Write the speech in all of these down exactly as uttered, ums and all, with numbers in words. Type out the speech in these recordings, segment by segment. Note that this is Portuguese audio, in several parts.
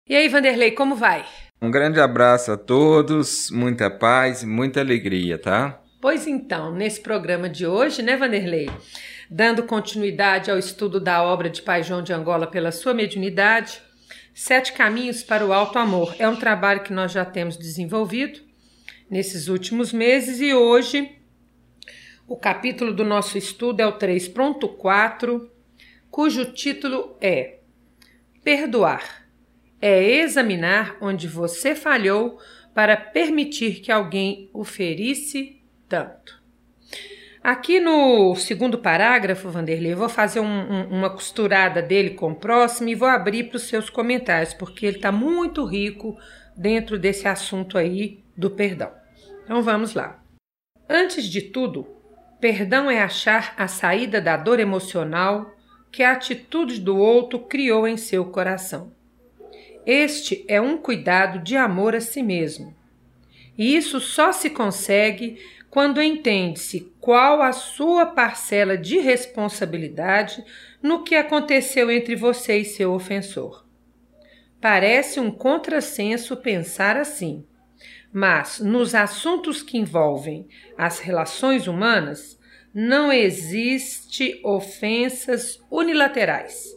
E aí, Vanderlei, como vai? Um grande abraço a todos, muita paz e muita alegria, tá? Pois então, nesse programa de hoje, né, Vanderlei? Dando continuidade ao estudo da obra de Pai João de Angola pela sua mediunidade, Sete Caminhos para o Alto Amor. É um trabalho que nós já temos desenvolvido nesses últimos meses e hoje o capítulo do nosso estudo é o três ponto quatro, cujo título é Perdoar. É examinar onde você falhou para permitir que alguém o ferisse tanto. Aqui no segundo parágrafo, Vanderlei, eu vou fazer um, um, uma costurada dele com o próximo e vou abrir para os seus comentários, porque ele está muito rico dentro desse assunto aí do perdão. Então vamos lá. Antes de tudo, perdão é achar a saída da dor emocional que a atitude do outro criou em seu coração. Este é um cuidado de amor a si mesmo. E isso só se consegue quando entende-se qual a sua parcela de responsabilidade no que aconteceu entre você e seu ofensor. Parece um contrassenso pensar assim, mas nos assuntos que envolvem as relações humanas, não existe ofensas unilaterais.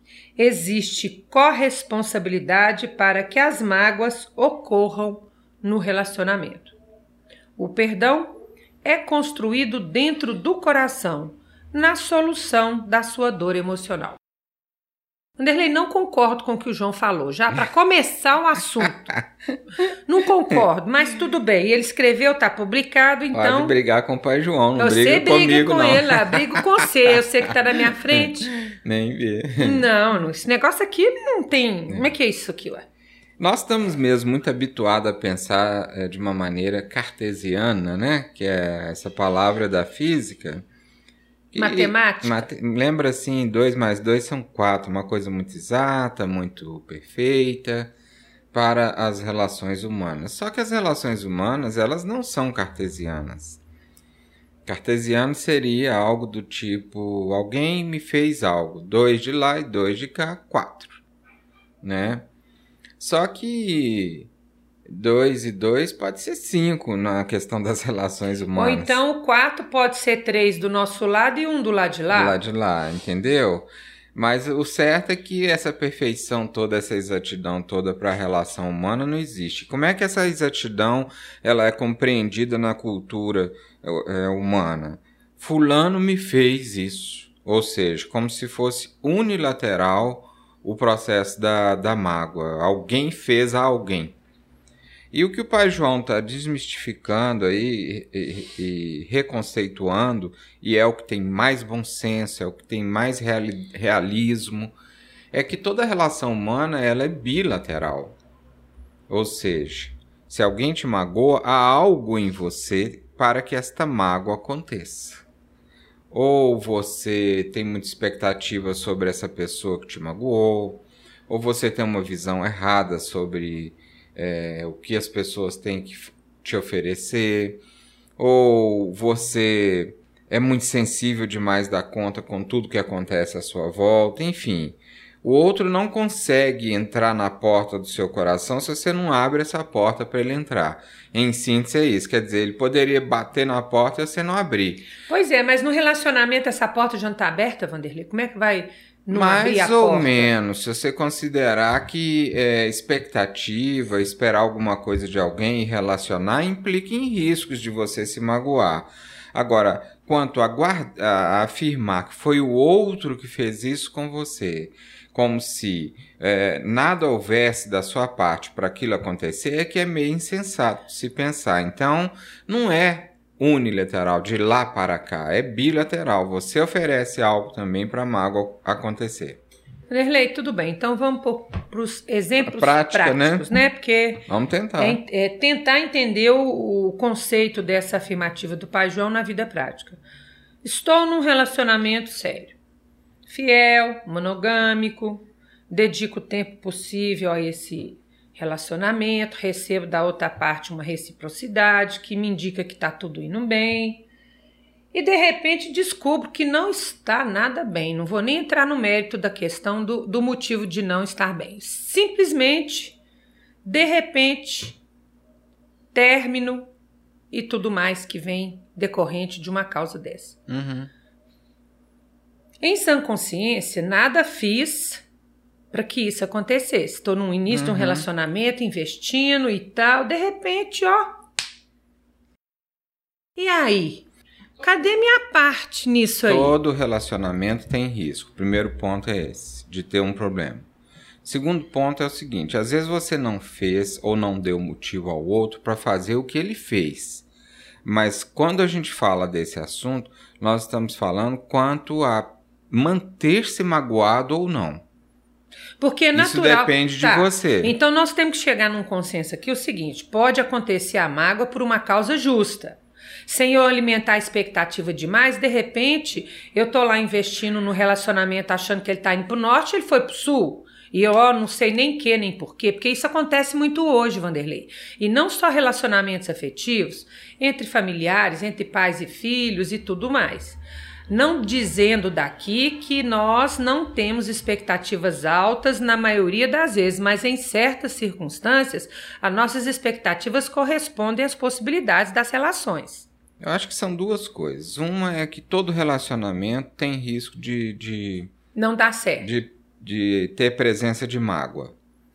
Existe corresponsabilidade para que as mágoas ocorram no relacionamento. O perdão é construído dentro do coração, na solução da sua dor emocional. Vanderlei, não concordo com o que o João falou, já para começar o assunto. Não concordo, mas tudo bem. Ele escreveu, está publicado, então... Pode brigar com o pai João, não você briga briga comigo, com não. ele lá, brigo com você, eu sei que está na minha frente. Nem vê. Não, esse negócio aqui não tem... Como é que é isso aqui, ué? Nós estamos mesmo muito habituados a pensar é, de uma maneira cartesiana, né? Que é essa palavra da física. Que, Matemática? Mate, lembra assim, dois mais dois são quatro, uma coisa muito exata, muito perfeita para as relações humanas. Só que as relações humanas, elas não são cartesianas. Cartesiano seria algo do tipo, alguém me fez algo, dois de lá e dois de cá, quatro, né? Só que dois e dois pode ser cinco na questão das relações humanas. Ou então o quatro pode ser três do nosso lado e um do lado de lá. Do lado de lá, entendeu? Mas o certo é que essa perfeição toda, essa exatidão toda para a relação humana não existe. Como é que essa exatidão ela é compreendida na cultura é, humana? Fulano me fez isso. Ou seja, como se fosse unilateral o processo da, da mágoa. Alguém fez a alguém. E o que o pai João está desmistificando aí e, e reconceituando, e é o que tem mais bom senso, é o que tem mais reali- realismo, é que toda relação humana ela é bilateral. Ou seja, se alguém te magoa, há algo em você para que esta mágoa aconteça. Ou você tem muita expectativa sobre essa pessoa que te magoou, ou você tem uma visão errada sobre é, o que as pessoas têm que te oferecer, ou você é muito sensível demais da conta com tudo que acontece à sua volta, enfim. O outro não consegue entrar na porta do seu coração se você não abre essa porta para ele entrar. Em síntese é isso, quer dizer, ele poderia bater na porta e você não abrir. Pois é, mas no relacionamento essa porta já não está aberta, Vanderlei? Como é que vai não abrir a Mais ou porta? menos, se você considerar que é, expectativa, esperar alguma coisa de alguém e relacionar, implica em riscos de você se magoar. Agora, quanto a, guarda, a afirmar que foi o outro que fez isso com você, como se é, nada houvesse da sua parte para aquilo acontecer, é que é meio insensato se pensar. Então, não é unilateral, de lá para cá, é bilateral. Você oferece algo também para a mágoa acontecer. Vanderlei, tudo bem. Então vamos para os exemplos prática, práticos, né? né? Porque vamos tentar. É, é tentar entender o, o conceito dessa afirmativa do pai João na vida prática. Estou num relacionamento sério, fiel, monogâmico, dedico o tempo possível a esse relacionamento, recebo da outra parte uma reciprocidade que me indica que está tudo indo bem. e de repente descubro que não está nada bem. Não vou nem entrar no mérito da questão do, do motivo de não estar bem. Simplesmente, de repente, término e tudo mais que vem decorrente de uma causa dessa. Uhum. Em sã consciência, nada fiz para que isso acontecesse. Estou no início uhum. de um relacionamento, investindo e tal. De repente, ó. E aí? Cadê minha parte nisso aí? Todo relacionamento tem risco. O primeiro ponto é esse, de ter um problema. Segundo ponto é o seguinte, às vezes você não fez ou não deu motivo ao outro para fazer o que ele fez. Mas quando a gente fala desse assunto, nós estamos falando quanto a manter-se magoado ou não. Porque é natural. Isso depende tá. de você. Então nós temos que chegar num consenso aqui o seguinte, pode acontecer a mágoa por uma causa justa. Sem eu alimentar a expectativa demais, de repente, eu tô lá investindo no relacionamento achando que ele tá indo pro norte, ele foi pro sul. E eu ó, não sei nem que, nem porquê, porque isso acontece muito hoje, Vanderlei. E não só relacionamentos afetivos, entre familiares, entre pais e filhos e tudo mais. Não dizendo daqui que nós não temos expectativas altas na maioria das vezes, mas em certas circunstâncias, as nossas expectativas correspondem às possibilidades das relações. Eu acho que são duas coisas. Uma é que todo relacionamento tem risco de... de não dá certo. De, de ter presença de mágoa.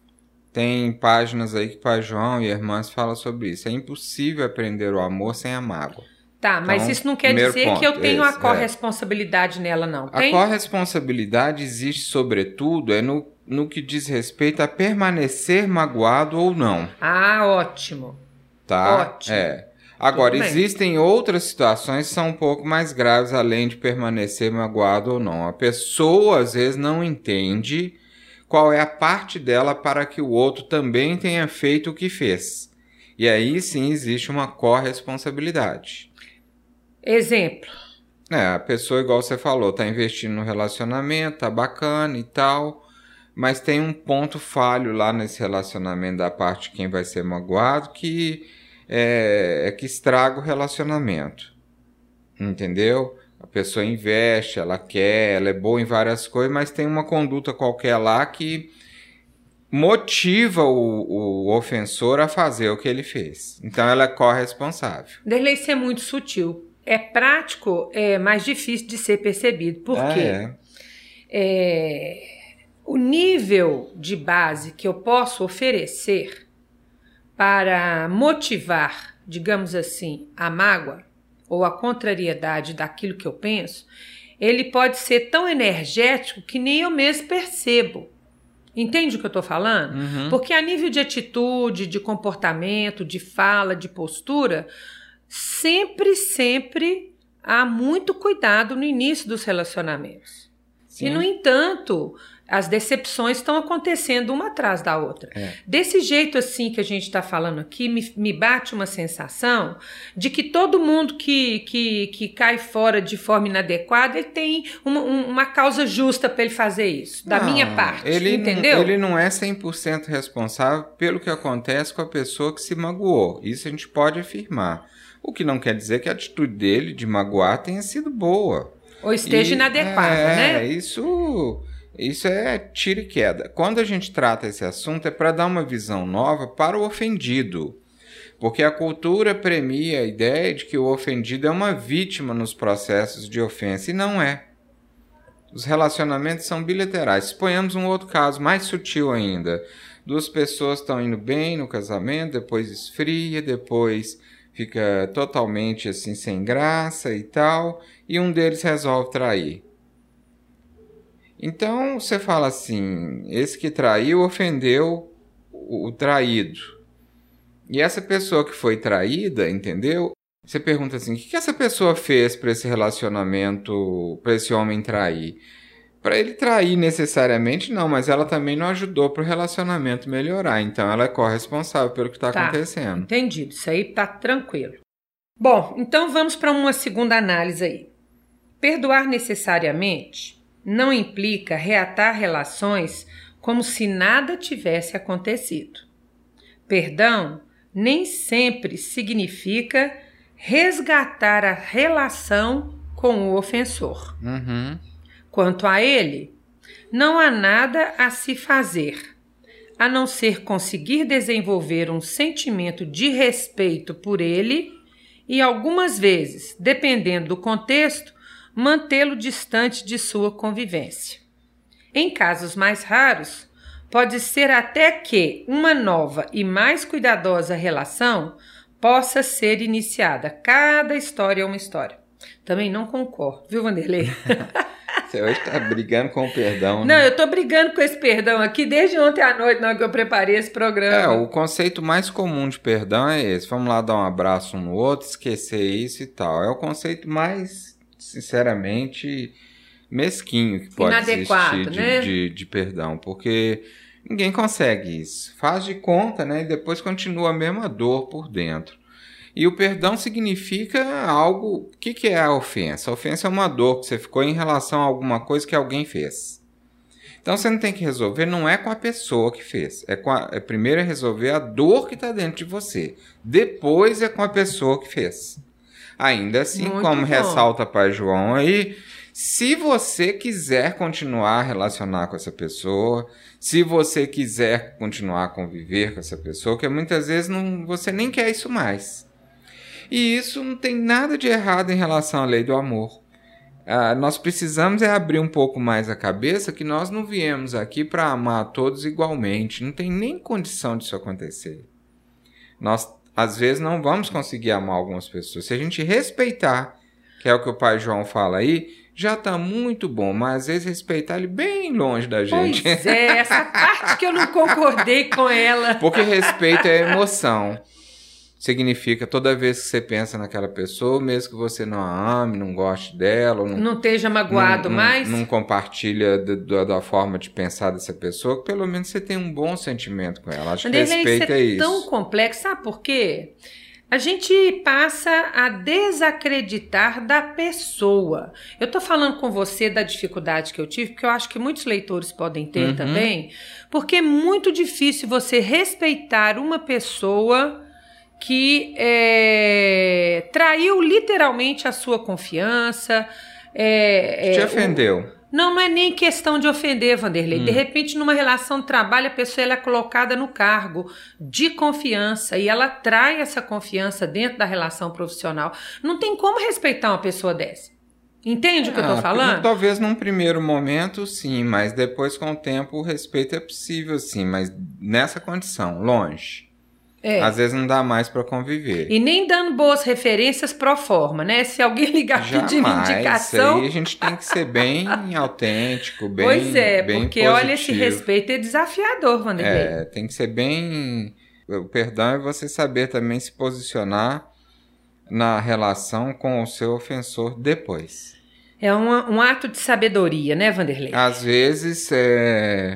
Tem páginas aí que o Pai João e irmãs falam sobre isso. É impossível aprender o amor sem a mágoa. Tá, mas então, isso não quer dizer ponto, que eu tenho esse, a corresponsabilidade é. nela, não. Tem? A corresponsabilidade existe, sobretudo, é no, no que diz respeito a permanecer magoado ou não. Ah, ótimo. Tá? Ótimo. É. Agora, existem outras situações que são um pouco mais graves, além de permanecer magoado ou não. A pessoa, às vezes, não entende qual é a parte dela para que o outro também tenha feito o que fez. E aí, sim, existe uma corresponsabilidade. Exemplo. É, a pessoa, igual você falou, está investindo no relacionamento, tá bacana e tal, mas tem um ponto falho lá nesse relacionamento da parte de quem vai ser magoado que é, é que estraga o relacionamento. Entendeu? A pessoa investe, ela quer, ela é boa em várias coisas, mas tem uma conduta qualquer lá que motiva o, o ofensor a fazer o que ele fez. Então ela é corresponsável. Derlei, isso é muito sutil. É prático, é mais difícil de ser percebido. Por ah, quê? É. É, o nível de base que eu posso oferecer para motivar, digamos assim, a mágoa ou a contrariedade daquilo que eu penso, ele pode ser tão energético que nem eu mesmo percebo. Entende o que eu estou falando? Uhum. Porque a nível de atitude, de comportamento, de fala, de postura, sempre, sempre há muito cuidado no início dos relacionamentos. Sim. E, no entanto, as decepções estão acontecendo uma atrás da outra. É. Desse jeito assim que a gente está falando aqui, me, me bate uma sensação de que todo mundo que, que, que cai fora de forma inadequada, ele tem uma, uma causa justa para ele fazer isso, da não, minha parte, ele entendeu? Não, ele não é cem por cento responsável pelo que acontece com a pessoa que se magoou. Isso a gente pode afirmar. O que não quer dizer que a atitude dele de magoar tenha sido boa. Ou esteja e, inadequada, é, né? Isso... Isso é tiro e queda. Quando a gente trata esse assunto é para dar uma visão nova para o ofendido. Porque a cultura premia a ideia de que o ofendido é uma vítima nos processos de ofensa. E não é. Os relacionamentos são bilaterais. Suponhamos um outro caso mais sutil ainda. Duas pessoas estão indo bem no casamento, depois esfria, depois fica totalmente assim sem graça e tal. E um deles resolve trair. Então, você fala assim, esse que traiu ofendeu o, o traído. E essa pessoa que foi traída, entendeu? Você pergunta assim, o que, que essa pessoa fez para esse relacionamento, para esse homem trair? Para ele trair necessariamente, não, mas ela também não ajudou para o relacionamento melhorar. Então, ela é corresponsável pelo que está tá, acontecendo. Entendido, isso aí tá tranquilo. Bom, então vamos para uma segunda análise aí. Perdoar necessariamente não implica reatar relações como se nada tivesse acontecido. Perdão nem sempre significa resgatar a relação com o ofensor. Uhum. Quanto a ele, não há nada a se fazer, a não ser conseguir desenvolver um sentimento de respeito por ele e, algumas vezes, dependendo do contexto, mantê-lo distante de sua convivência. Em casos mais raros, pode ser até que uma nova e mais cuidadosa relação possa ser iniciada. Cada história é uma história. Também não concordo, viu, Vanderlei? Você hoje está brigando com o perdão, né? Não, eu estou brigando com esse perdão aqui desde ontem à noite, na hora que eu preparei esse programa. É, o conceito mais comum de perdão é esse. Vamos lá dar um abraço um no outro, esquecer isso e tal. É o conceito mais, sinceramente, mesquinho que pode inadequado, existir de, né? de, de perdão. Porque ninguém consegue isso. Faz de conta, né? E depois continua a mesma dor por dentro. E o perdão significa algo... O que, que é a ofensa? A ofensa é uma dor que você ficou em relação a alguma coisa que alguém fez. Então você não tem que resolver, não é com a pessoa que fez. É, com a, é primeiro é resolver a dor que está dentro de você. Depois é com a pessoa que fez. Ainda assim, Muito como bom. ressalta Pai João aí, se você quiser continuar a relacionar com essa pessoa, se você quiser continuar a conviver com essa pessoa, que muitas vezes não, você nem quer isso mais. E isso não tem nada de errado em relação à lei do amor. Ah, nós precisamos é abrir um pouco mais a cabeça que nós não viemos aqui para amar a todos igualmente. Não tem nem condição disso acontecer. Nós, às vezes, não vamos conseguir amar algumas pessoas. Se a gente respeitar, que é o que o Pai João fala aí, já está muito bom. Mas, às vezes, respeitar ele bem longe da gente. Pois é, essa parte que eu não concordei com ela. Porque respeito é emoção. Significa toda vez que você pensa naquela pessoa, mesmo que você não a ame, não goste dela, não, não esteja magoado não, mais, não, não compartilha da, da, da forma de pensar dessa pessoa, que pelo menos você tem um bom sentimento com ela. Acho que respeito é isso. É tão complexo, sabe por quê? A gente passa a desacreditar da pessoa. Eu tô falando com você da dificuldade que eu tive, porque eu acho que muitos leitores podem ter Uhum. também, porque é muito difícil você respeitar uma pessoa que é, traiu literalmente a sua confiança. É, Te é, ofendeu. O, não, não é nem questão de ofender, Vanderlei. Hum. De repente, numa relação de trabalho, a pessoa ela é colocada no cargo de confiança e ela trai essa confiança dentro da relação profissional. Não tem como respeitar uma pessoa dessa. Entende o que ah, eu tô falando? Talvez num primeiro momento, sim, mas depois, com o tempo, o respeito é possível, sim, mas nessa condição, longe. É. Às vezes não dá mais para conviver. E nem dando boas referências pro forma, né? Se alguém ligar pedindo indicação... Isso aí a gente tem que ser bem autêntico, bem Pois é, bem porque positivo. Olha, esse respeito é desafiador, Vanderlei. É, tem que ser bem... O perdão é você saber também se posicionar na relação com o seu ofensor depois. É um, um ato de sabedoria, né, Vanderlei? Às vezes, é...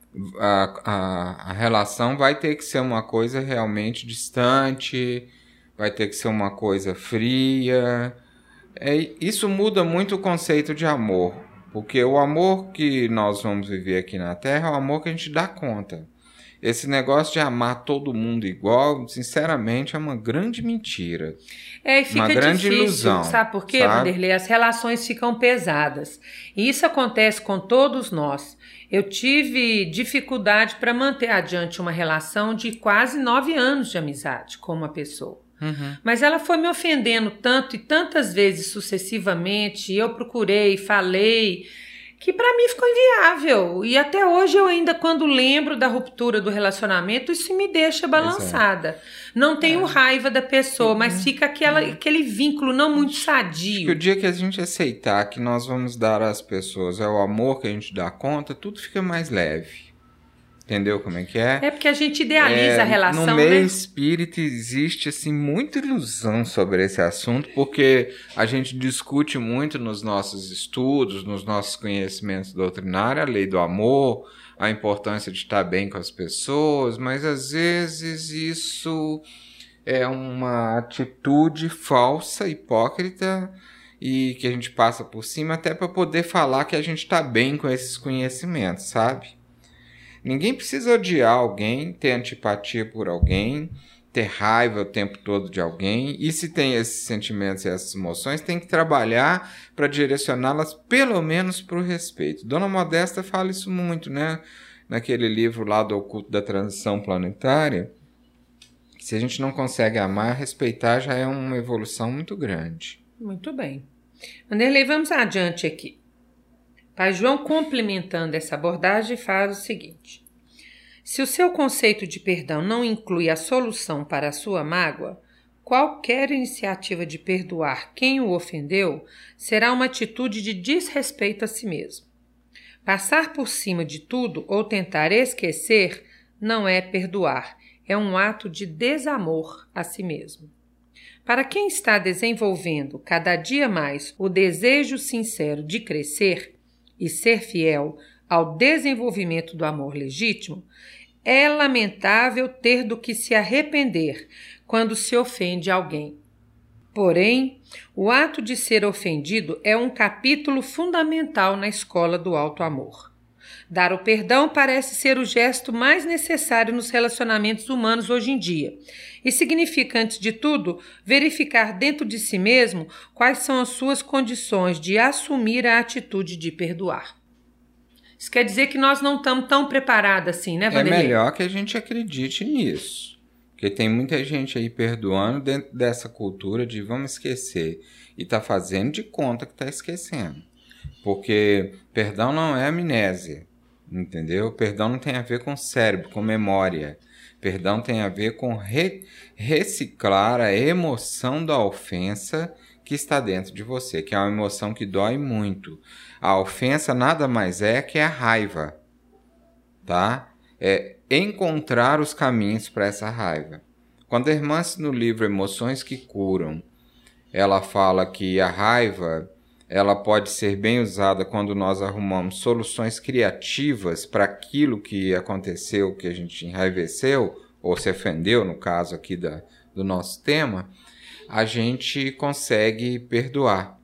A, a, a relação vai ter que ser uma coisa realmente distante, vai ter que ser uma coisa fria. É, isso muda muito o conceito de amor, porque o amor que nós vamos viver aqui na Terra é o amor que a gente dá conta. Esse negócio de amar todo mundo igual, sinceramente, é uma grande mentira. É, e fica uma grande difícil, ilusão. Sabe por quê, sabe? Vanderlei? As relações ficam pesadas. E isso acontece com todos nós. Eu tive dificuldade para manter adiante uma relação de quase nove anos de amizade com uma pessoa. Uhum. Mas ela foi me ofendendo tanto e tantas vezes sucessivamente, e eu procurei, falei, que para mim ficou inviável. E até hoje eu ainda, quando lembro da ruptura do relacionamento, isso me deixa balançada. É. Não tenho é. raiva da pessoa, mas fica aquela, aquele vínculo não muito sadio. Acho que o dia que a gente aceitar que nós vamos dar às pessoas é o amor que a gente dá conta, tudo fica mais leve. Entendeu como é que é? É porque a gente idealiza é, a relação, no meio né? espírita existe assim, muita ilusão sobre esse assunto, porque a gente discute muito nos nossos estudos, nos nossos conhecimentos doutrinários, a lei do amor, a importância de estar bem com as pessoas, mas às vezes isso é uma atitude falsa, hipócrita, e que a gente passa por cima até para poder falar que a gente está bem com esses conhecimentos, sabe? Ninguém precisa odiar alguém, ter antipatia por alguém, ter raiva o tempo todo de alguém. E se tem esses sentimentos e essas emoções, tem que trabalhar para direcioná-las pelo menos para o respeito. Dona Modesta fala isso muito, né? Naquele livro lá do Oculto da Transição Planetária. Se a gente não consegue amar, respeitar já é uma evolução muito grande. Muito bem. Vanderlei, vamos adiante aqui. Pai João, complementando essa abordagem, faz o seguinte. Se o seu conceito de perdão não inclui a solução para a sua mágoa, qualquer iniciativa de perdoar quem o ofendeu será uma atitude de desrespeito a si mesmo. Passar por cima de tudo ou tentar esquecer não é perdoar, é um ato de desamor a si mesmo. Para quem está desenvolvendo cada dia mais o desejo sincero de crescer e ser fiel ao desenvolvimento do amor legítimo, é lamentável ter do que se arrepender quando se ofende alguém. Porém, o ato de ser ofendido é um capítulo fundamental na escola do alto amor. Dar o perdão parece ser o gesto mais necessário nos relacionamentos humanos hoje em dia e significa, antes de tudo, verificar dentro de si mesmo quais são as suas condições de assumir a atitude de perdoar. Isso quer dizer que nós não estamos tão preparados assim, né, Vanderlei? É melhor que a gente acredite nisso. Porque tem muita gente aí perdoando dentro dessa cultura de vamos esquecer. E está fazendo de conta que está esquecendo. Porque perdão não é amnésia, entendeu? Perdão não tem a ver com cérebro, com memória. Perdão tem a ver com re- reciclar a emoção da ofensa que está dentro de você, que é uma emoção que dói muito. A ofensa nada mais é que a raiva, tá? É encontrar os caminhos para essa raiva. Quando a irmã, no livro Emoções que Curam, ela fala que a raiva ela pode ser bem usada quando nós arrumamos soluções criativas para aquilo que aconteceu, que a gente enraiveceu, ou se ofendeu, no caso aqui da, do nosso tema, a gente consegue perdoar.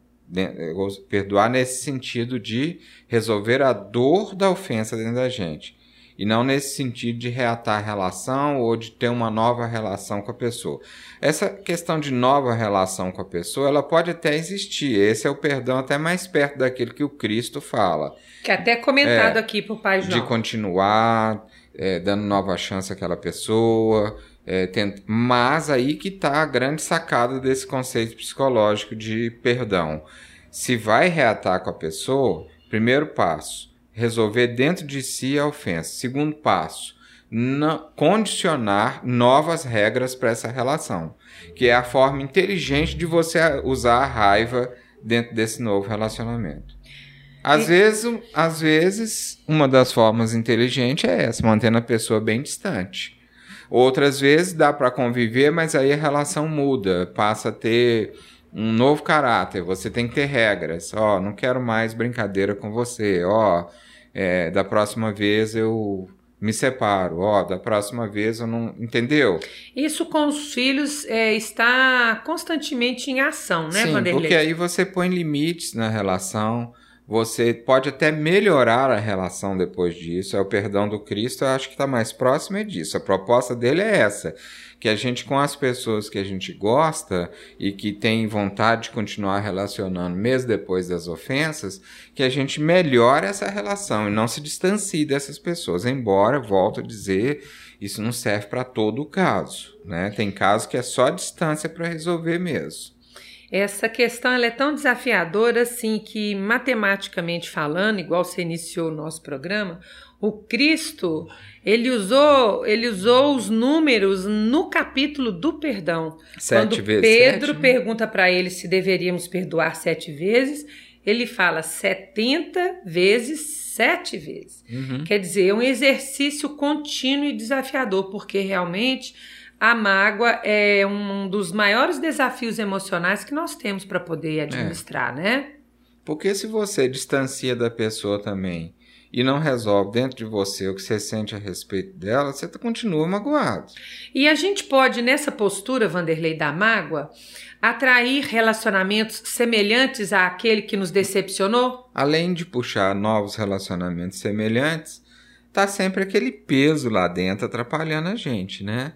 Perdoar nesse sentido de resolver a dor da ofensa dentro da gente. E não nesse sentido de reatar a relação ou de ter uma nova relação com a pessoa. Essa questão de nova relação com a pessoa, ela pode até existir. Esse é o perdão até mais perto daquilo que o Cristo fala. Que até é comentado é, aqui por Pai João. De continuar, é, dando nova chance àquela pessoa. É, tent... Mas aí que está a grande sacada desse conceito psicológico de perdão. Se vai reatar com a pessoa, primeiro passo, resolver dentro de si a ofensa. Segundo passo, não, condicionar novas regras para essa relação, que é a forma inteligente de você usar a raiva dentro desse novo relacionamento. Às, e... vezes, às vezes, uma das formas inteligentes é essa, mantendo a pessoa bem distante. Outras vezes dá para conviver, mas aí a relação muda, passa a ter um novo caráter, você tem que ter regras. Ó, oh, não quero mais brincadeira com você, ó, oh, é, da próxima vez eu me separo, ó, oh, da próxima vez eu não... Entendeu? Isso com os filhos é, está constantemente em ação, né, Sim, Vanderlei? Porque aí você põe limites na relação, você pode até melhorar a relação depois disso. É o perdão do Cristo, eu acho que está mais próximo é disso. A proposta dele é essa, que a gente, com as pessoas que a gente gosta e que tem vontade de continuar relacionando mesmo depois das ofensas, que a gente melhore essa relação e não se distancie dessas pessoas. Embora, volto a dizer, isso não serve para todo o caso, né? Tem casos que é só distância para resolver mesmo. Essa questão ela é tão desafiadora assim que, matematicamente falando, igual você iniciou o nosso programa, o Cristo ele usou, ele usou os números no capítulo do perdão. Sete Quando vezes Pedro sete, né? pergunta para ele se deveríamos perdoar sete vezes, ele fala setenta vezes sete vezes. Uhum. Quer dizer, é um exercício contínuo e desafiador, porque realmente a mágoa é um dos maiores desafios emocionais que nós temos para poder administrar, é. né? Porque se você distancia da pessoa também e não resolve dentro de você o que você sente a respeito dela, você continua magoado. E a gente pode, nessa postura, Vanderlei, da mágoa, atrair relacionamentos semelhantes àquele que nos decepcionou? Além de puxar novos relacionamentos semelhantes, tá sempre aquele peso lá dentro atrapalhando a gente, né?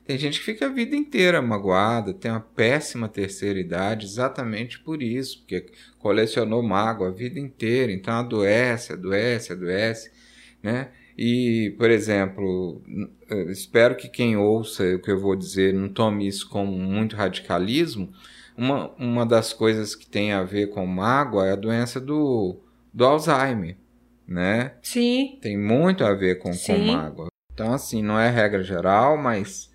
Tem gente que fica a vida inteira magoada, tem uma péssima terceira idade exatamente por isso, porque colecionou mágoa a vida inteira, então adoece, adoece, adoece, né? E, por exemplo, espero que quem ouça o que eu vou dizer não tome isso como muito radicalismo. Uma, uma das coisas que tem a ver com mágoa é a doença do, do Alzheimer, né? Sim. Tem muito a ver com, com mágoa. Então, assim, não é regra geral, mas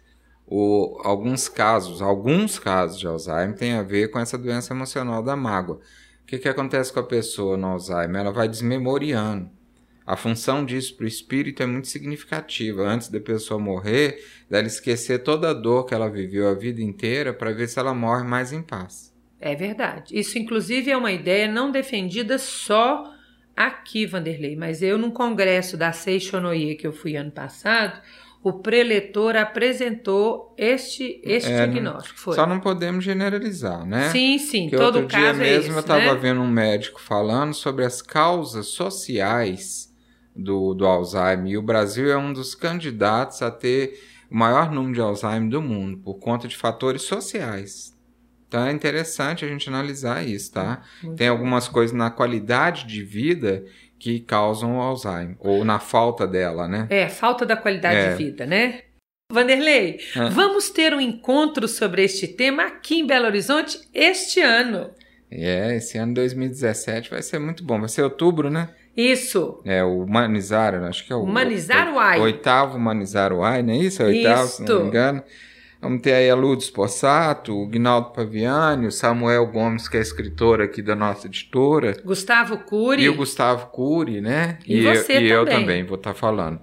o, alguns casos, alguns casos de Alzheimer têm a ver com essa doença emocional da mágoa. O que, que acontece com a pessoa no Alzheimer? Ela vai desmemoriando. A função disso para o espírito é muito significativa. Antes da pessoa morrer, dela esquecer toda a dor que ela viveu a vida inteira para ver se ela morre mais em paz. É verdade. Isso, inclusive, é uma ideia não defendida só aqui, Vanderlei, mas eu, num congresso da Seixonoye que eu fui ano passado, o preletor apresentou este, este é, diagnóstico. Foi. Só não podemos generalizar, né? Sim, sim. Porque todo outro caso dia mesmo é esse, eu estava né? vendo um médico falando sobre as causas sociais do, do Alzheimer. E o Brasil é um dos candidatos a ter o maior número de Alzheimer do mundo, por conta de fatores sociais. Então é interessante a gente analisar isso, tá? Muito Tem bom. algumas coisas na qualidade de vida que causam o Alzheimer, ou na falta dela, né? É, falta da qualidade É. de vida, né? Vanderlei, Ah. vamos ter um encontro sobre este tema aqui em Belo Horizonte este ano. É, esse ano dois mil e dezessete vai ser muito bom. Vai ser outubro, né? Isso. É, o Humanizar, acho que é o... Humanizar o, o Ai. Oitavo Humanizar o Ai, não é isso? É o oitavo, se não Isto. me engano. Vamos ter aí a Lourdes Possato, o Guinaldo Paviani, o Samuel Gomes, que é escritor aqui da nossa editora. Gustavo Cury. E o Gustavo Cury, né? E eu, você e eu também. também vou estar falando.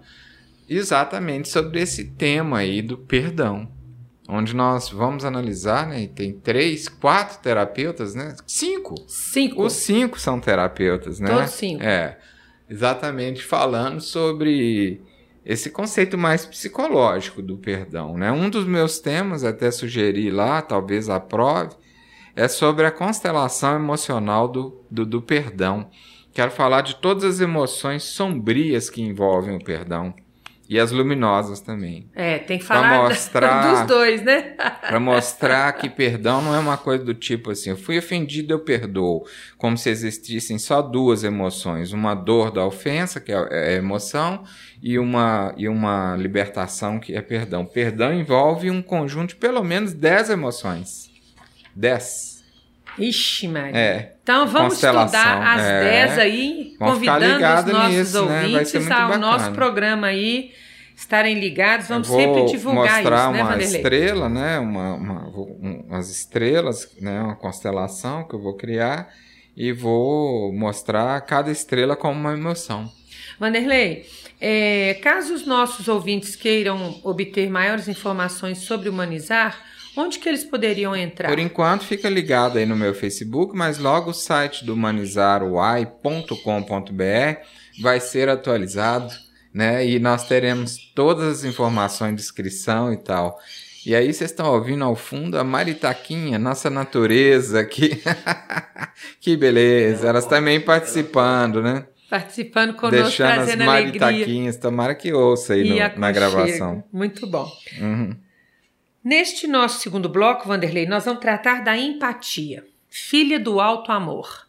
Exatamente sobre esse tema aí do perdão. Onde nós vamos analisar, né? E tem três, quatro terapeutas, né? Cinco. Cinco. Os cinco são terapeutas, né? Todos cinco. É. Exatamente falando sobre esse conceito mais psicológico do perdão, né? Um dos meus temas, até sugeri lá, talvez aprove, é sobre a constelação emocional do, do, do perdão. Quero falar de todas as emoções sombrias que envolvem o perdão. E as luminosas também. É, tem que Pra falar mostrar- dos dois, né? Para mostrar que perdão não é uma coisa do tipo assim, eu fui ofendido, eu perdoo. Como se existissem só duas emoções. Uma dor da ofensa, que é a emoção, e uma, e uma libertação, que é perdão. Perdão envolve um conjunto de pelo menos dez emoções. Dez. Ixi, Maria. É. Então vamos Constelação, estudar as é. dez aí, Vamos ficar convidando os ligado nossos nisso, né? Vai ouvintes ser muito ao bacana. nosso programa aí, estarem ligados. Vamos Eu vou sempre divulgar mostrar isso, né, uma Vanderlei? estrela, né? Uma, uma, vou- um- umas estrelas, né? Uma constelação que eu vou criar e vou mostrar cada estrela como uma emoção. Vanderlei, é, caso os nossos ouvintes queiram obter maiores informações sobre Humanizar, onde que eles poderiam entrar? Por enquanto, fica ligado aí no meu Facebook, mas logo o site do humanizar o ai ponto com ponto b r vai ser atualizado, né? E nós teremos todas as informações de inscrição e tal. E aí vocês estão ouvindo ao fundo a Maritaquinha, nossa natureza aqui. Que beleza, elas também participando, né? Participando conosco, Deixando as trazendo alegria maritaquinhas, tomara que ouça aí e no- na aconchego. gravação. Muito bom. Uhum. Neste nosso segundo bloco, Vanderlei, nós vamos tratar da empatia, filha do alto amor.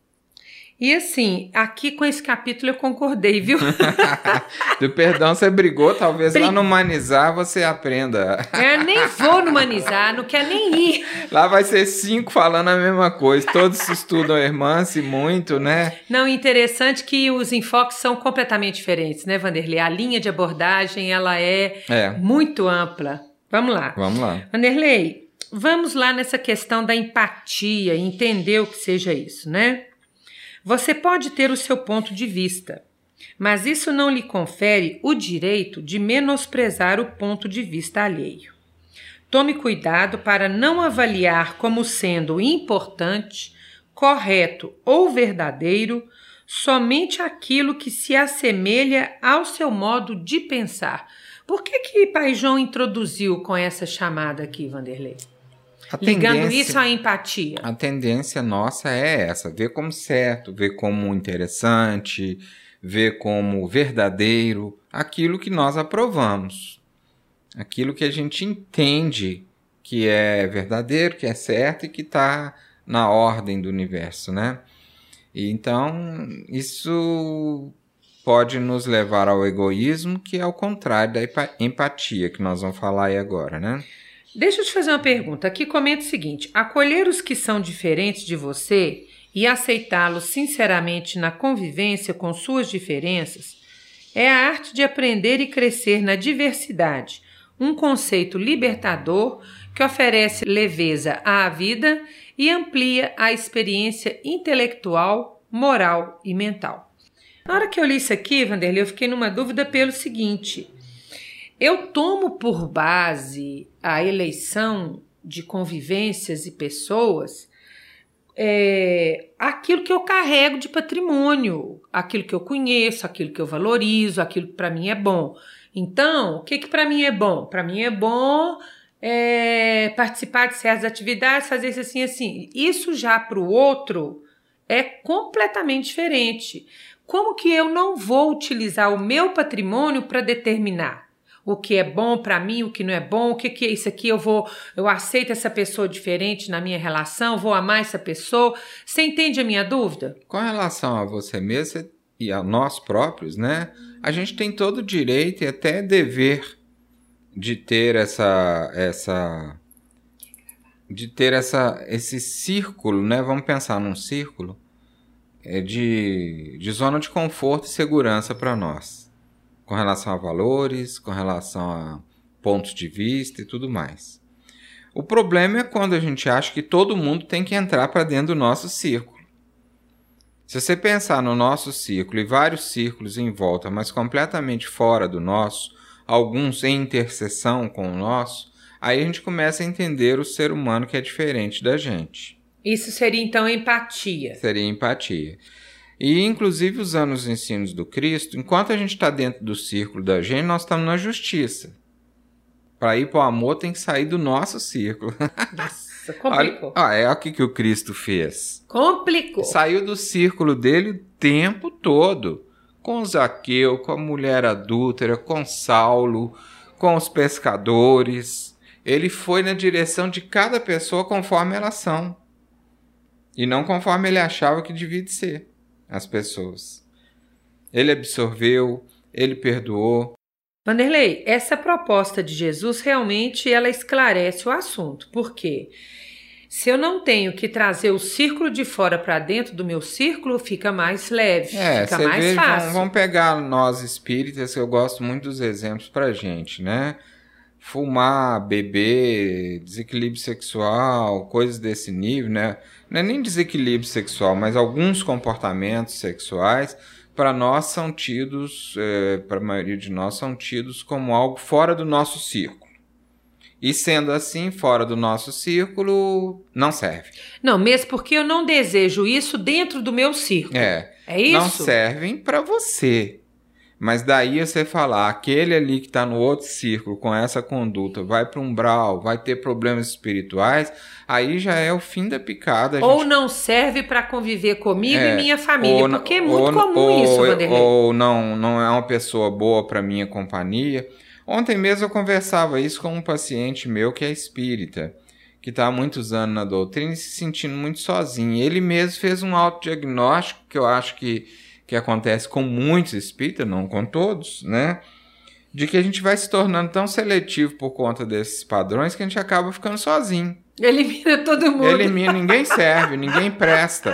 E assim, aqui com esse capítulo eu concordei, viu? Do perdão você brigou, talvez Brig- lá no Humanizar você aprenda. Eu nem vou no Humanizar, não quero nem ir. Lá vai ser cinco falando a mesma coisa. Todos se estudam irmãs e muito, né? Não, interessante que os enfoques são completamente diferentes, né, Vanderlei? A linha de abordagem, ela é, É. muito ampla. Vamos lá. Vamos lá. Vanderlei, vamos lá nessa questão da empatia, entender o que seja isso, né? Você pode ter o seu ponto de vista, mas isso não lhe confere o direito de menosprezar o ponto de vista alheio. Tome cuidado para não avaliar como sendo importante, correto ou verdadeiro somente aquilo que se assemelha ao seu modo de pensar. Por que que Pai João introduziu com essa chamada aqui, Vanderlei? A Ligando tendência- isso à empatia. A tendência nossa é essa, ver como certo, ver como interessante, ver como verdadeiro aquilo que nós aprovamos. Aquilo que a gente entende que é verdadeiro, que é certo e que está na ordem do universo, né? E então, isso pode nos levar ao egoísmo, que é o contrário da empatia, que nós vamos falar aí agora, né? Deixa eu te fazer uma pergunta. Aqui comenta o seguinte: acolher os que são diferentes de você e aceitá-los sinceramente na convivência com suas diferenças é a arte de aprender e crescer na diversidade, um conceito libertador que oferece leveza à vida e amplia a experiência intelectual, moral e mental. Na hora que eu li isso aqui, Vanderlei, eu fiquei numa dúvida pelo seguinte: eu tomo por base a eleição de convivências e pessoas é, aquilo que eu carrego de patrimônio, aquilo que eu conheço, aquilo que eu valorizo, aquilo que para mim é bom. Então, o que que para mim é bom? Para mim é bom é, participar de certas atividades, fazer isso assim, assim. Isso já para o outro é completamente diferente. Como que eu não vou utilizar o meu patrimônio para determinar o que é bom para mim, o que não é bom, o que, que é isso aqui, eu vou, eu aceito essa pessoa diferente na minha relação, vou amar essa pessoa? Você entende a minha dúvida? Com relação a você mesmo e a nós próprios, né? A gente tem todo o direito e até dever de ter essa, essa, de ter essa, esse círculo, né? Vamos pensar num círculo é de, de zona de conforto e segurança para nós, com relação a valores, com relação a pontos de vista e tudo mais. O problema é quando a gente acha que todo mundo tem que entrar para dentro do nosso círculo. Se você pensar no nosso círculo e vários círculos em volta, mas completamente fora do nosso, alguns em interseção com o nosso, aí a gente começa a entender o ser humano que é diferente da gente. Isso seria então empatia. Seria empatia. E, inclusive, usando os ensinos do Cristo, enquanto a gente está dentro do círculo da gente, nós estamos na justiça. Para ir para o amor, tem que sair do nosso círculo. Nossa, complicou. Olha, é o que, que o Cristo fez. Complicou. Saiu do círculo dele o tempo todo. Com Zaqueu, com a mulher adúltera, com Saulo, com os pescadores. Ele foi na direção de cada pessoa conforme elas são. E não conforme ele achava que devia ser as pessoas. Ele absorveu, ele perdoou. Vanderlei, essa proposta de Jesus realmente ela esclarece o assunto. Por quê? Se eu não tenho que trazer o círculo de fora para dentro do meu círculo, fica mais leve, é, fica mais vê, fácil. Vamos, vamos pegar nós espíritas, que eu gosto muito dos exemplos pra gente, né? Fumar, beber, desequilíbrio sexual, coisas desse nível, né? Não é nem desequilíbrio sexual, mas alguns comportamentos sexuais, para nós são tidos, é, para a maioria de nós, são tidos como algo fora do nosso círculo. E sendo assim, fora do nosso círculo, não serve. Não, mesmo porque eu não desejo isso dentro do meu círculo. É, é isso? Não servem para você. Mas daí você falar, aquele ali que está no outro círculo com essa conduta vai para um umbral, vai ter problemas espirituais, aí já é o fim da picada. Ou gente... não serve para conviver comigo é, e minha família, ou, porque é muito ou, comum ou, isso, Vanderlei. Ou não, não é uma pessoa boa para minha companhia. Ontem mesmo eu conversava isso com um paciente meu que é espírita, que está há muitos anos na doutrina e se sentindo muito sozinho. Ele mesmo fez um autodiagnóstico que eu acho que que acontece com muitos espíritas, não com todos, né? De que a gente vai se tornando tão seletivo por conta desses padrões que a gente acaba ficando sozinho. Elimina todo mundo. Elimina, ninguém serve, ninguém presta.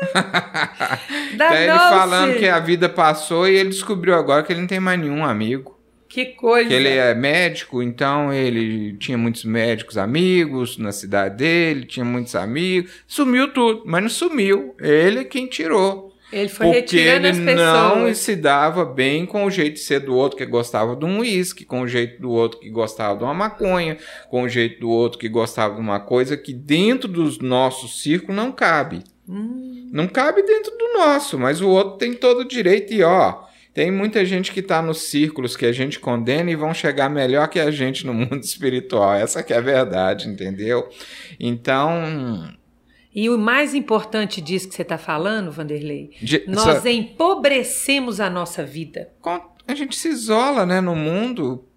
Daí ele falando que a vida passou e ele descobriu agora que ele não tem mais nenhum amigo. Que coisa. Que ele é médico, então ele tinha muitos médicos amigos na cidade dele, tinha muitos amigos. Sumiu tudo, mas não sumiu. Ele é quem tirou. Ele foi porque retirando ele as pessoas. não se dava bem com o jeito de ser do outro que gostava de um uísque, com o jeito do outro que gostava de uma maconha, com o jeito do outro que gostava de uma coisa que dentro dos nossos círculos não cabe. Hum. Não cabe dentro do nosso, mas o outro tem todo o direito. E ó, tem muita gente que está nos círculos que a gente condena e vão chegar melhor que a gente no mundo espiritual. Essa que é a verdade, entendeu? Então... E o mais importante disso que você está falando, Vanderlei, de, nós só, empobrecemos a nossa vida. A gente se isola, né, no mundo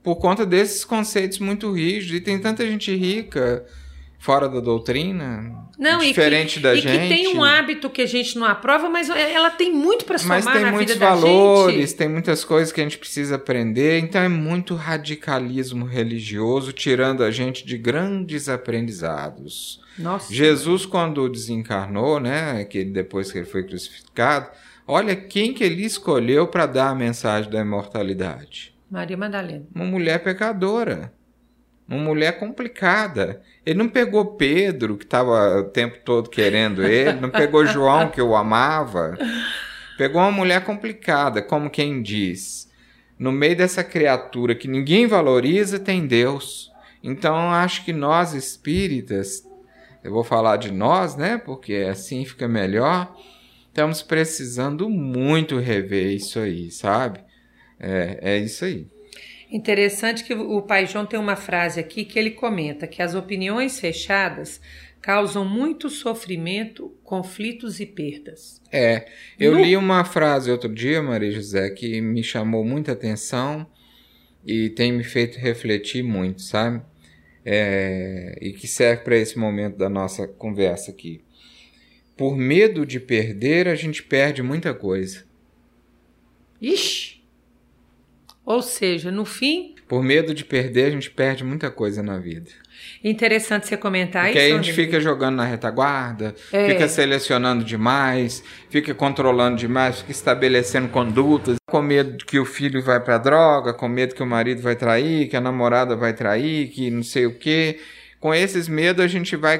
por conta desses conceitos muito rígidos. E tem tanta gente rica fora da doutrina, não, diferente e que, da e gente. E que tem um hábito que a gente não aprova, mas ela tem muito para somar na vida da gente. Mas tem muitos valores, tem muitas coisas que a gente precisa aprender. Então é muito radicalismo religioso, tirando a gente de grandes aprendizados. Nossa. Jesus, quando desencarnou, né, que depois que ele foi crucificado, olha quem que ele escolheu para dar a mensagem da imortalidade. Maria Madalena. Uma mulher pecadora. Uma mulher complicada. Ele não pegou Pedro, que estava o tempo todo querendo ele, não pegou João, que o amava. Pegou uma mulher complicada, como quem diz. No meio dessa criatura que ninguém valoriza, tem Deus. Então, acho que nós espíritas, eu vou falar de nós, né? Porque assim fica melhor. Estamos precisando muito rever isso aí, sabe? É, é isso aí. Interessante que o Pai João tem uma frase aqui que ele comenta que as opiniões fechadas causam muito sofrimento, conflitos e perdas. É, eu no... li uma frase outro dia, Maria José, que me chamou muita atenção e tem me feito refletir muito, sabe? É, e que serve para esse momento da nossa conversa aqui. Por medo de perder, a gente perde muita coisa. Ixi! Ou seja, no fim... Por medo de perder, a gente perde muita coisa na vida. Interessante você comentar Porque isso. Porque aí a gente fica jogando na retaguarda, é. fica selecionando demais, fica controlando demais, fica estabelecendo condutas, com medo que o filho vai pra droga, com medo que o marido vai trair, que a namorada vai trair, que não sei o quê. Com esses medos a gente vai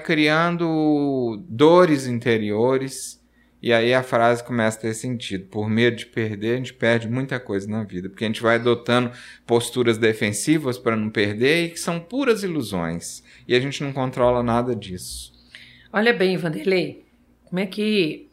criando dores interiores. E aí a frase começa a ter sentido. Por medo de perder, a gente perde muita coisa na vida. Porque a gente vai adotando posturas defensivas para não perder e que são puras ilusões. E a gente não controla nada disso. Olha bem, Vanderlei, como é que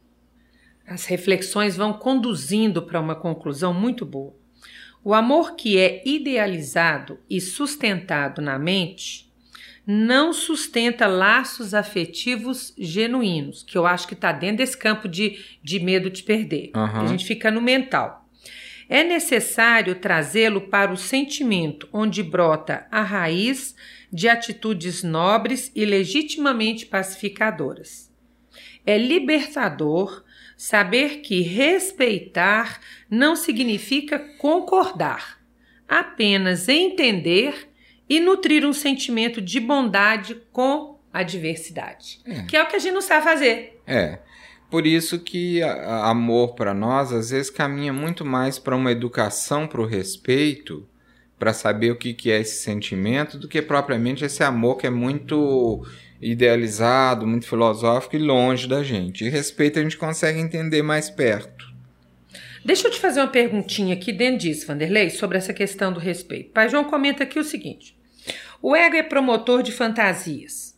as reflexões vão conduzindo para uma conclusão muito boa. O amor que é idealizado e sustentado na mente não sustenta laços afetivos genuínos, que eu acho que está dentro desse campo de, de medo de perder. Uhum. A gente fica no mental. É necessário trazê-lo para o sentimento, onde brota a raiz de atitudes nobres e legitimamente pacificadoras. É libertador saber que respeitar não significa concordar, apenas entender e nutrir um sentimento de bondade com a diversidade. É. Que é o que a gente não sabe fazer. É. Por isso que a, a amor para nós, às vezes, caminha muito mais para uma educação para o respeito, para saber o que, que é esse sentimento, do que propriamente esse amor que é muito idealizado, muito filosófico e longe da gente. E respeito a gente consegue entender mais perto. Deixa eu te fazer uma perguntinha aqui dentro disso, Vanderlei, sobre essa questão do respeito. Pai João comenta aqui o seguinte: o ego é promotor de fantasias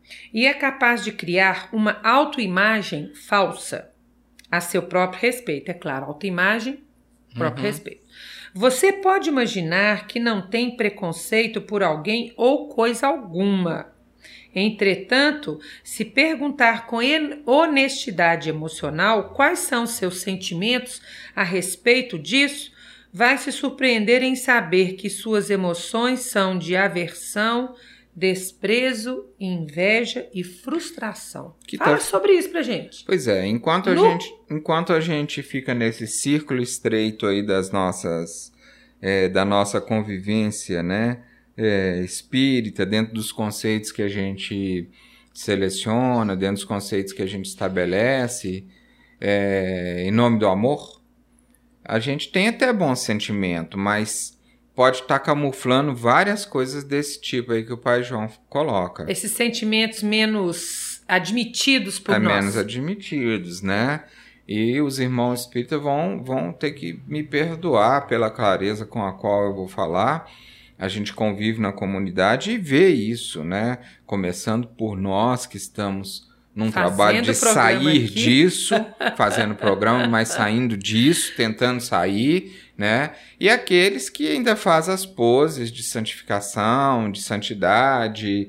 e é capaz de criar uma autoimagem falsa a seu próprio respeito. É claro, autoimagem, próprio uhum. respeito. Você pode imaginar que não tem preconceito por alguém ou coisa alguma. Entretanto, se perguntar com honestidade emocional quais são seus sentimentos a respeito disso, vai se surpreender em saber que suas emoções são de aversão, desprezo, inveja e frustração. Que Fala tá... sobre isso pra gente. Pois é, enquanto a, no... gente, enquanto a gente fica nesse círculo estreito aí das nossas, é, da nossa convivência, né, é, espírita, dentro dos conceitos que a gente seleciona, dentro dos conceitos que a gente estabelece, é, em nome do amor, a gente tem até bom sentimento, mas pode estar tá camuflando várias coisas desse tipo aí que o Pai João coloca. Esses sentimentos menos admitidos por é, nós. Menos admitidos, né? E os irmãos espíritas vão, vão ter que me perdoar pela clareza com a qual eu vou falar. A gente convive na comunidade e vê isso, né? Começando por nós que estamos num fazendo trabalho de sair aqui. disso, fazendo programa, mas saindo disso, tentando sair, né? E aqueles que ainda fazem as poses de santificação, de santidade,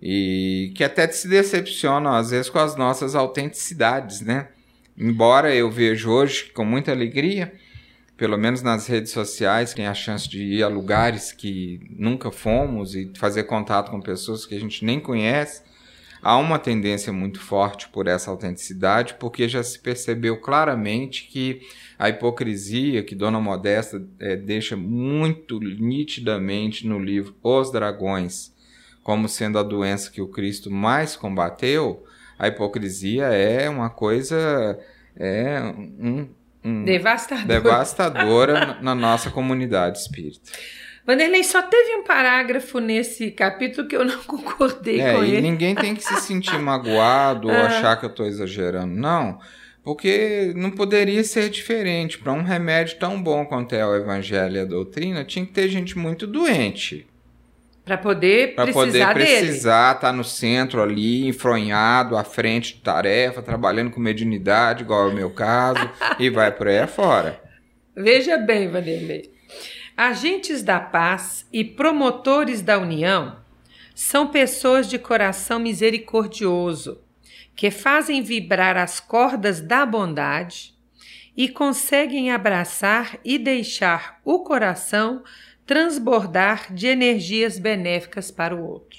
e que até se decepcionam, às vezes, com as nossas autenticidades, né? Embora eu vejo hoje, com muita alegria, pelo menos nas redes sociais, tem a chance de ir a lugares que nunca fomos e fazer contato com pessoas que a gente nem conhece, há uma tendência muito forte por essa autenticidade, porque já se percebeu claramente que a hipocrisia que Dona Modesta é, deixa muito nitidamente no livro Os Dragões, como sendo a doença que o Cristo mais combateu, a hipocrisia é uma coisa é, um, um, devastadora, devastadora na nossa comunidade espírita. Vanderlei, só teve um parágrafo nesse capítulo que eu não concordei é, com e ele. Ninguém tem que se sentir magoado ou ah. achar que eu estou exagerando, não. Porque não poderia ser diferente. Para um remédio tão bom quanto é o Evangelho e a doutrina, tinha que ter gente muito doente. Para poder pra precisar poder dele. Para poder precisar estar tá no centro ali, enfronhado, à frente de tarefa, trabalhando com mediunidade, igual é o meu caso, e vai por aí afora. Veja bem, Vanderlei. Agentes da paz e promotores da união são pessoas de coração misericordioso, que fazem vibrar as cordas da bondade e conseguem abraçar e deixar o coração transbordar de energias benéficas para o outro.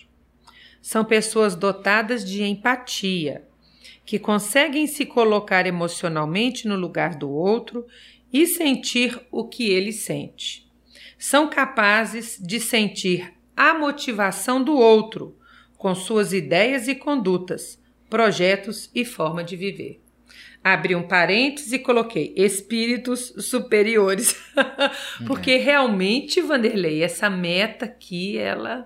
São pessoas dotadas de empatia, que conseguem se colocar emocionalmente no lugar do outro e sentir o que ele sente. São capazes de sentir a motivação do outro com suas ideias e condutas, projetos e forma de viver. Abri um parênteses e coloquei espíritos superiores. Porque é. realmente, Vanderlei, essa meta aqui, ela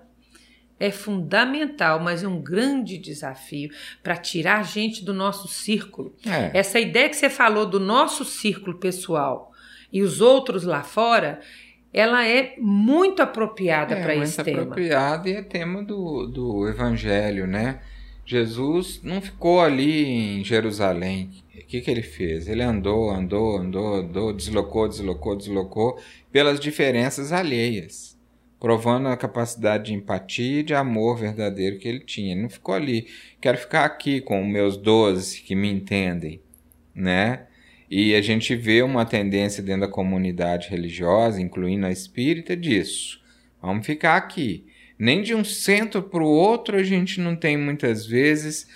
é fundamental, mas é um grande desafio para tirar a gente do nosso círculo. É. Essa ideia que você falou do nosso círculo pessoal e os outros lá fora, ela é muito apropriada é, para esse tema. É muito apropriada e é tema do, do Evangelho, né? Jesus não ficou ali em Jerusalém. O que, que ele fez? Ele andou, andou, andou, andou, deslocou, deslocou, deslocou pelas diferenças alheias, provando a capacidade de empatia e de amor verdadeiro que ele tinha. Ele não ficou ali, quero ficar aqui com os meus doze que me entendem, né? E a gente vê uma tendência dentro da comunidade religiosa, incluindo a espírita, disso. Vamos ficar aqui. Nem de um centro para o outro a gente não tem muitas vezes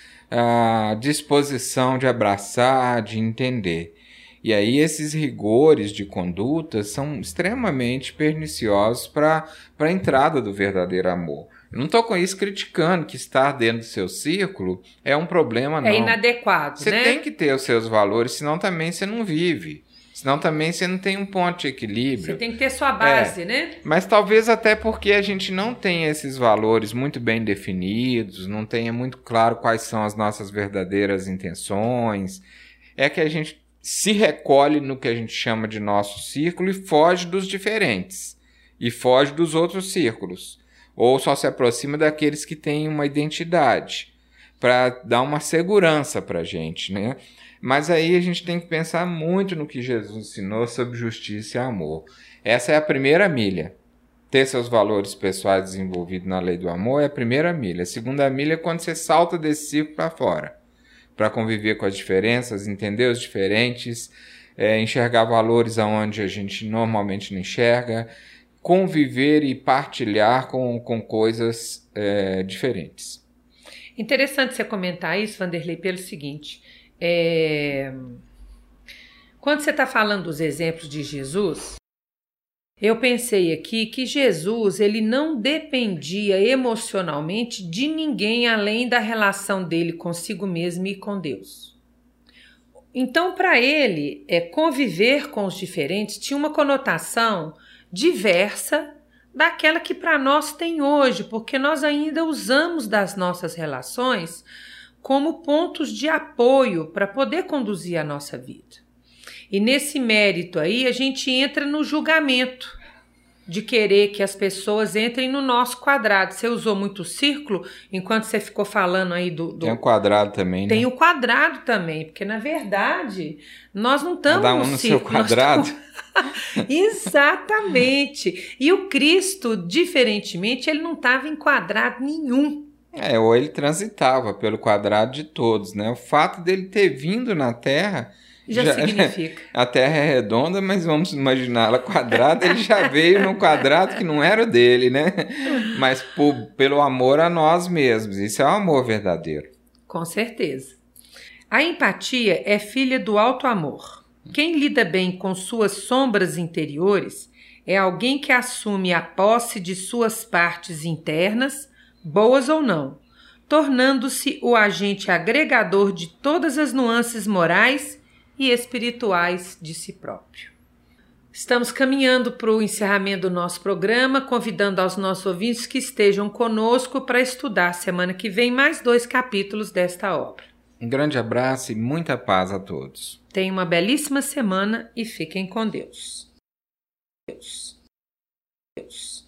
a disposição de abraçar, de entender. E aí esses rigores de conduta são extremamente perniciosos para a entrada do verdadeiro amor. Eu não estou com isso criticando que estar dentro do seu círculo é um problema, não. É inadequado, você né? Você tem que ter os seus valores, senão também você não vive. Senão também você não tem um ponto de equilíbrio. Você tem que ter sua base, é, né? Mas talvez até porque a gente não tenha esses valores muito bem definidos, não tenha muito claro quais são as nossas verdadeiras intenções, é que a gente se recolhe no que a gente chama de nosso círculo e foge dos diferentes. E foge dos outros círculos. Ou só se aproxima daqueles que têm uma identidade, para dar uma segurança para a gente, né? Mas aí a gente tem que pensar muito no que Jesus ensinou sobre justiça e amor. Essa é a primeira milha. Ter seus valores pessoais desenvolvidos na lei do amor é a primeira milha. A segunda milha é quando você salta desse círculo para fora, para conviver com as diferenças, entender os diferentes, é, enxergar valores aonde a gente normalmente não enxerga, conviver e partilhar com, com coisas é, diferentes. Interessante você comentar isso, Vanderlei, pelo seguinte... É... Quando você está falando dos exemplos de Jesus, eu pensei aqui que Jesus ele não dependia emocionalmente de ninguém além da relação dele consigo mesmo e com Deus. Então, para ele, é, conviver com os diferentes tinha uma conotação diversa daquela que para nós tem hoje, porque nós ainda usamos das nossas relações como pontos de apoio para poder conduzir a nossa vida. E nesse mérito aí, a gente entra no julgamento de querer que as pessoas entrem no nosso quadrado. Você usou muito o círculo, enquanto você ficou falando aí do... do... Tem o quadrado também, né? Tem o quadrado também, porque na verdade, nós não estamos Cada um no, no círculo. Seu quadrado. Estamos... Exatamente. E o Cristo, diferentemente, ele não estava em quadrado nenhum. É, ou ele transitava pelo quadrado de todos, né? O fato dele ter vindo na Terra já, já significa. A Terra é redonda, mas vamos imaginá-la quadrada. Ele já veio no quadrado que não era o dele, né? Mas por, pelo amor a nós mesmos. Isso é o amor verdadeiro. Com certeza. A empatia é filha do alto amor. Quem lida bem com suas sombras interiores é alguém que assume a posse de suas partes internas, boas ou não, tornando-se o agente agregador de todas as nuances morais e espirituais de si próprio. Estamos caminhando para o encerramento do nosso programa, convidando aos nossos ouvintes que estejam conosco para estudar semana que vem mais dois capítulos desta obra. Um grande abraço e muita paz a todos. Tenham uma belíssima semana e fiquem com Deus. Deus. Deus.